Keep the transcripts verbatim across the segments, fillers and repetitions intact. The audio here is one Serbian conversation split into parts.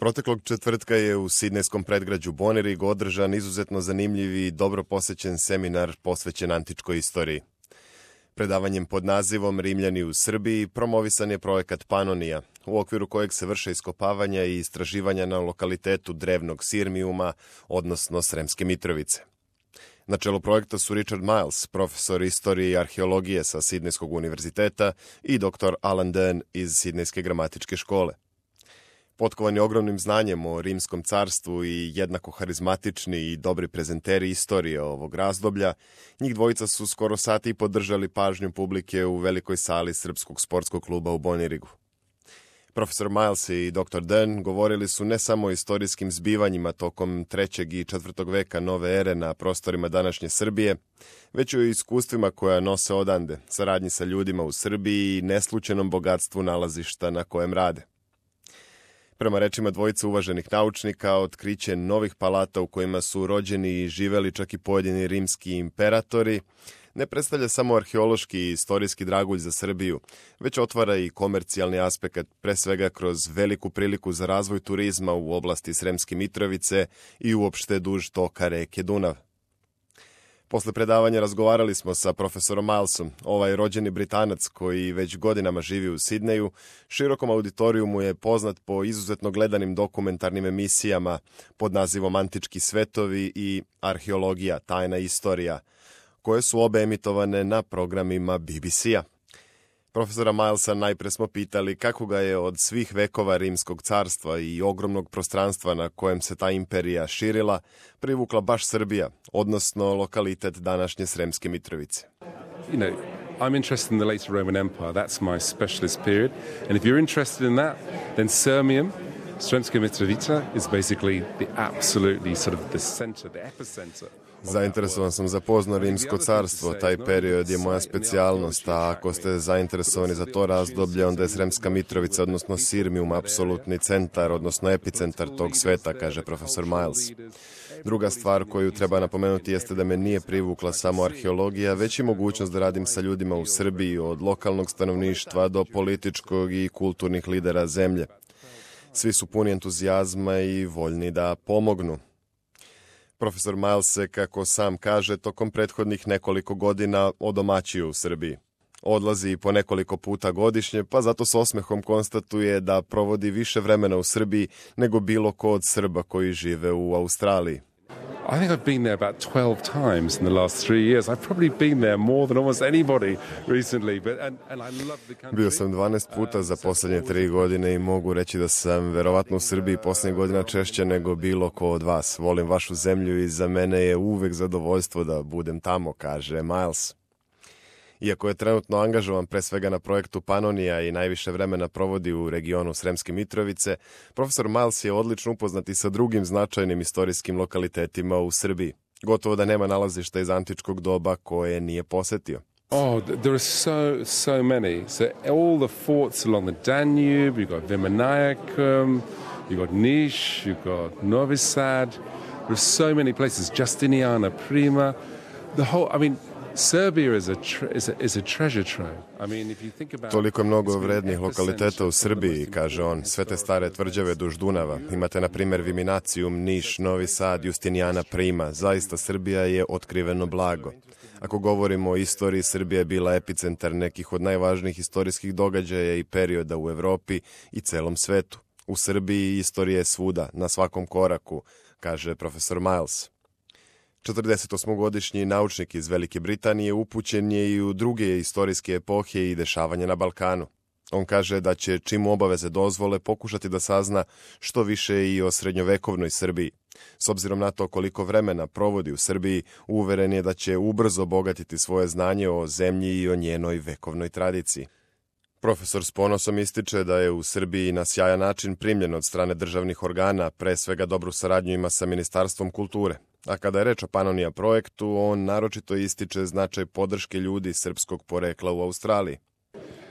Proteklog četvrtka je u sidnejskom predgrađu Bonirigu održan izuzetno zanimljiv i dobro posećen seminar posvećen antičkoj istoriji. Predavanjem pod nazivom Rimljani u Srbiji promovisan je projekat Panonija, u okviru kojeg se vrše iskopavanja i istraživanja na lokalitetu drevnog Sirmijuma, odnosno Sremske Mitrovice. Na čelu projekta su Richard Miles, profesor istorije i arheologije sa Sidnejskog univerziteta, i doktor Alan Dean iz Sidnejske gramatičke škole. Potkovani ogromnim znanjem o rimskom carstvu i jednako harizmatični i dobri prezenteri istorije ovog razdoblja, njih dvojica su skoro sati i podržali pažnju publike u velikoj sali Srpskog sportskog kluba u Bonirigu. Profesor Miles i doktor Dean govorili su ne samo o istorijskim zbivanjima tokom trećeg i četvrtog veka nove ere na prostorima današnje Srbije, već i o iskustvima koja nose odande, saradnji sa ljudima u Srbiji i neslučajnom bogatstvu nalazišta na kojem rade. Prema rečima dvojice uvaženih naučnika, otkriće novih palata u kojima su rođeni i živeli čak i pojedini rimski imperatori ne predstavlja samo arheološki i istorijski dragulj za Srbiju, već otvara i komercijalni aspekt, pre svega kroz veliku priliku za razvoj turizma u oblasti Sremske Mitrovice i uopšte duž toka reke Dunav. Posle predavanja razgovarali smo sa profesorom Milesom, ovaj rođeni Britanac koji već godinama živi u Sidneju. Širokom auditorijumu je poznat po izuzetno gledanim dokumentarnim emisijama pod nazivom Antički svetovi i Arheologija, tajna istorija, koje su obe emitovane na programima B B C-a. Profesora Milesa najpre smo pitali kako ga je od svih vekova Rimskog carstva i ogromnog prostranstva na kojem se ta imperija širila privukla baš Srbija, odnosno lokalitet današnje Sremske Mitrovice. You know, I'm interested in the later Roman Empire. That's my specialist period. And if you're interested in that, then Sirmium, Sremska Mitrovica, is basically the absolutely sort of the center, the epicenter. Zainteresovan sam za pozno Rimsko carstvo, taj period je moja specijalnost, a ako ste zainteresovani za to razdoblje, onda je Sremska Mitrovica, odnosno Sirmijum, apsolutni centar, odnosno epicentar tog sveta, kaže profesor Miles. Druga stvar koju treba napomenuti jeste da me nije privukla samo arheologija, već i mogućnost da radim sa ljudima u Srbiji, od lokalnog stanovništva do političkog i kulturnih lidera zemlje. Svi su puni entuzijazma i voljni da pomognu. Profesor Miles se, kako sam kaže, tokom prethodnih nekoliko godina odomaćio u Srbiji. Odlazi po nekoliko puta godišnje, pa zato s osmehom konstatuje da provodi više vremena u Srbiji nego bilo ko od Srba koji žive u Australiji. I think I've been there about twelve times in the last three years. I've probably been there more than almost anybody recently. But and, and I love the country. Bio sam dvanaest puta za poslednje tri godine i mogu reći da sam verovatno u Srbiji poslednjih godina češće nego bilo ko od vas. Volim vašu zemlju i za mene je uvek zadovoljstvo da budem tamo, kaže Miles. Iako je trenutno angažovan pre svega na projektu Panonija i najviše vremena provodi u regionu Sremske Mitrovice, profesor Miles je odlično upoznat i sa drugim značajnim istorijskim lokalitetima u Srbiji. Gotovo da nema nalazišta iz antičkog doba koje nije posetio. Oh, there are so, so many. So all the forts along the Danube, you've got Viminaicum, you've got Niš, you've got Novi Sad. There are so many places. Justiniana Prima. The whole, I mean, Serbia is a, tre- is a, is a treasure trove. I mean, if you think about... Toliko je mnogo vrednih lokaliteta u Srbiji, kaže on, sve te stare tvrđave duž Dunava. Imate, na primjer, Viminacijum, Niš, Novi Sad, Justinijana Prima. Zaista, Srbija je otkriveno blago. Ako govorimo o istoriji, Srbija je bila epicentar nekih od najvažnijih istorijskih događaja i perioda u Evropi i celom svetu. U Srbiji istorija je svuda, na svakom koraku, kaže profesor Miles. četrdesetosmogodišnji naučnik iz Velike Britanije upućen je i u druge istorijske epohe i dešavanja na Balkanu. On kaže da će, čim obaveze dozvole, pokušati da sazna što više i o srednjovekovnoj Srbiji. S obzirom na to koliko vremena provodi u Srbiji, uveren je da će ubrzo obogatiti svoje znanje o zemlji i o njenoj vekovnoj tradiciji. Profesor s ponosom ističe da je u Srbiji na sjajan način primljen od strane državnih organa, pre svega dobru saradnju ima sa Ministarstvom kulture. A kada je reč o Panonija projektu, on naročito ističe značaj podrške ljudi srpskog porekla u Australiji.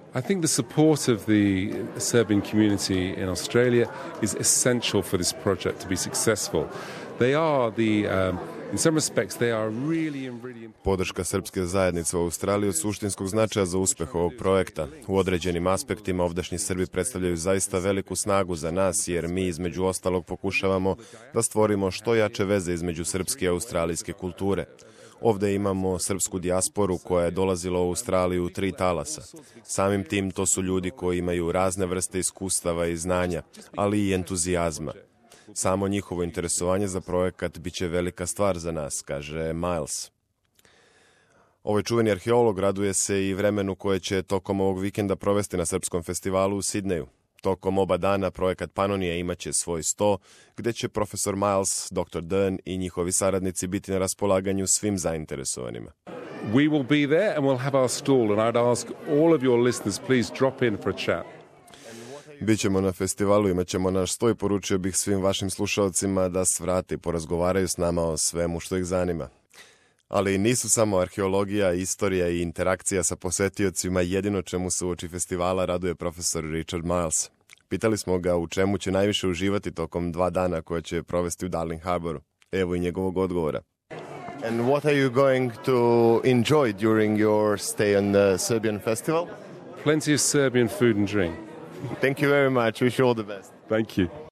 I think the support of the Serbian community in Australia is essential for this project to be successful. They are the, um, in some respects, they are really and really important. Podrška srpske zajednice u Australiji od suštinskog značaja za uspeh ovog projekta. U određenim aspektima ovdašnji Srbi predstavljaju zaista veliku snagu za nas, jer mi između ostalog pokušavamo da stvorimo što jače veze između srpske i australijske kulture. Ovde imamo srpsku dijasporu koja je dolazila u Australiju u tri talasa. Samim tim to su ljudi koji imaju razne vrste iskustava i znanja, ali i entuzijazma. Samo njihovo interesovanje za projekat biće velika stvar za nas, kaže Miles. Ovaj čuveni arheolog raduje se i vremenu koje će tokom ovog vikenda provesti na Srpskom festivalu u Sidneju. Tokom oba dana projekat Panonija imaće svoj sto, gde će profesor Miles, doktor Dern i njihovi saradnici biti na raspolaganju svim zainteresovanima. We will be there and we'll have our stall, and I'd ask all of your listeners please drop in for a chat. Bićemo na festivalu, imat ćemo naš sto i poručio bih svim vašim slušalcima da svrate i porazgovaraju s nama o svemu što ih zanima. Ali nisu samo arheologija, istorija i interakcija sa posetiocima jedino čemu se uoči festivala raduje profesor Richard Miles. Pitali smo ga u čemu će najviše uživati tokom dva dana koje će provesti u Darling Harboru. Evo i njegovog odgovora. And what are you going to enjoy during your stay on the Serbian festival? Plenty of Serbian food and drink. Thank you very much. Wish you all the best. Thank you.